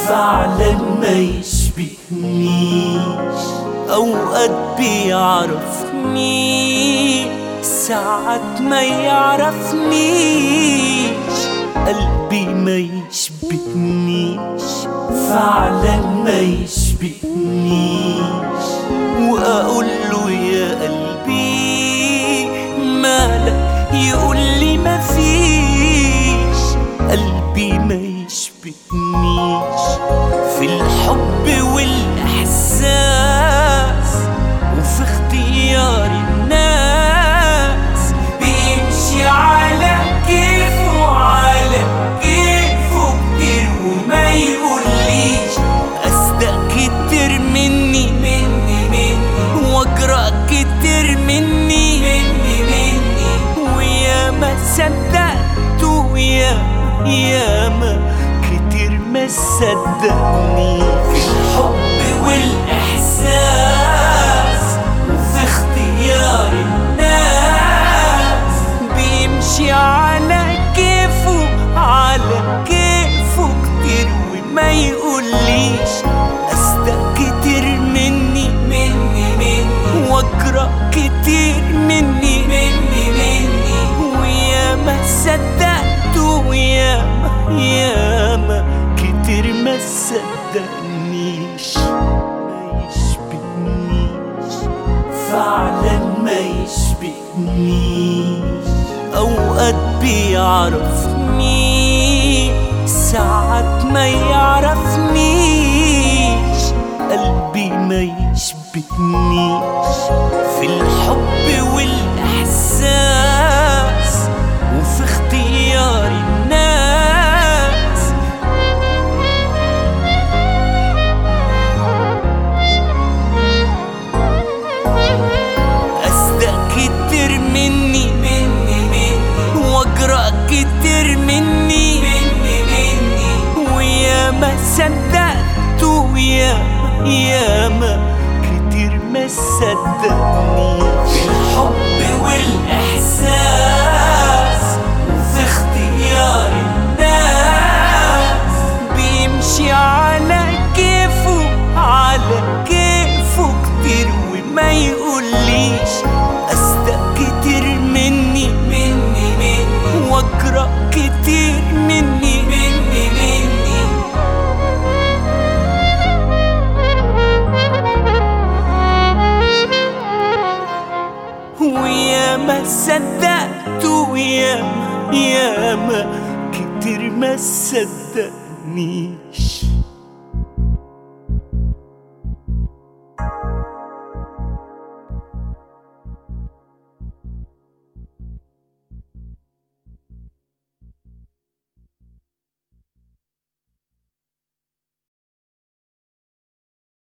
فعلا ما يشبهنيش، أوقات بيعرفني ساعات ما يعرفنيش، قلبي ما يشبهنيش، فعلا ما يشبهنيش. وأقول له يا قلبي مالك، يقول لي مفيش، قلبي ما يشبهنيش في الحب والإحساس وفي اختيار الناس. بيمشي على كيفه على كيفه كتير وما يقوليش أصدق كتير مني وأجرأ كتير مني ويا ما صدقته ياما كتير ما صدقني. في الحب والإحساس وفي اختيار الناس، بيمشي على كيفه كتير وما يقوليش أصدق كتير مني وأجرأ كتير مني ويا ما صدقته ياما كتير ما صدقنيش. ما يشبهنيش فعلا ما يشبهنيش، أوقات بيعرفني ساعات ما يعرفنيش، قلبي ما يشبهنيش في الحب والإحساس وفي اختيار الناس. أصدق كتير مني وأجرأ كتير مني ويا ما صدقته ياما كتير ما صدقني. في الحب والإحساس وفي اختيار الناس، بيمشي على كيفه كتير وما يقوليش أصدق كتير مني وأجرأ كتير مني ويا ما صدقته ياما كتير ما صدقنيش.